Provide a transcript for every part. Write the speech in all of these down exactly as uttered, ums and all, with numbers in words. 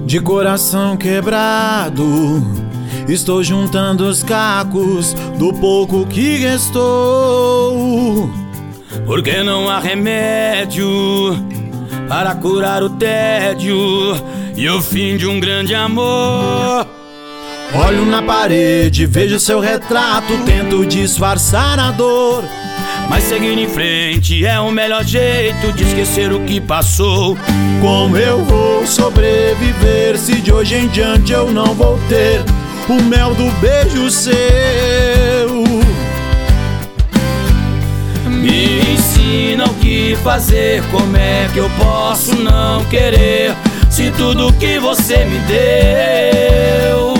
De coração quebrado, estou juntando os cacos do pouco que restou. Porque não há remédio para curar o tédio e o fim de um grande amor. Olho na parede, vejo seu retrato, tento disfarçar a dor. Mas seguir em frente é o melhor jeito de esquecer o que passou. Como eu vou sobreviver se de hoje em diante eu não vou ter o mel do beijo seu? Me ensina o que fazer, como é que eu posso não querer se tudo que você me deu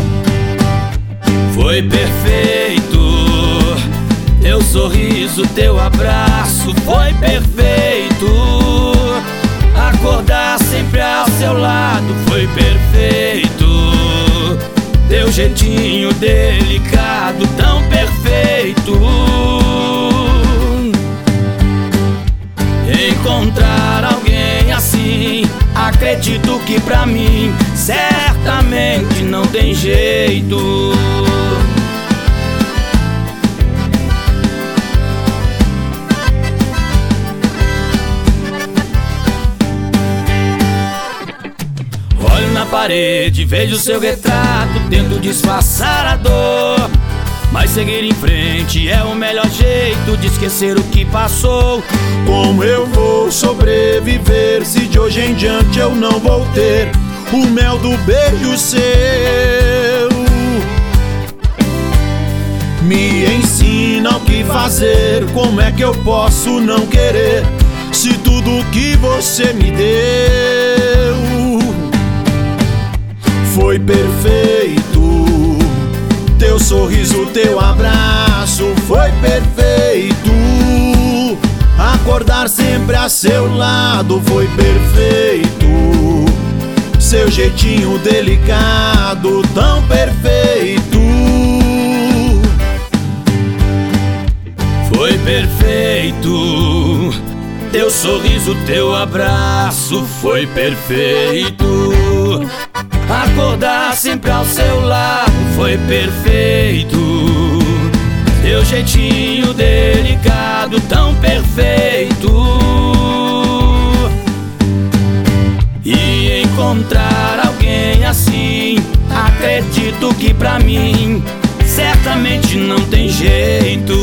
foi perfeito. Teu sorriso, teu abraço foi perfeito. Acordar sempre ao seu lado foi perfeito. Teu jeitinho delicado, tão perfeito. Encontrar alguém assim, acredito que pra mim certamente não tem jeito. Olho na parede, vejo seu retrato, tento disfarçar a dor. Mas seguir em frente é o melhor jeito de esquecer o que passou. Como eu vou sobreviver se de hoje em diante eu não vou ter o mel do beijo seu? Me ensina o que fazer, como é que eu posso não querer se tudo que você me deu foi perfeito? Teu sorriso, teu abraço foi perfeito. Acordar sempre a seu lado foi perfeito. Seu jeitinho delicado, tão perfeito. Foi perfeito. Teu sorriso, teu abraço foi perfeito. Acordar sempre ao seu lado foi perfeito. Teu jeitinho delicado, tão perfeito. E encontrar alguém assim, acredito que pra mim certamente não tem jeito.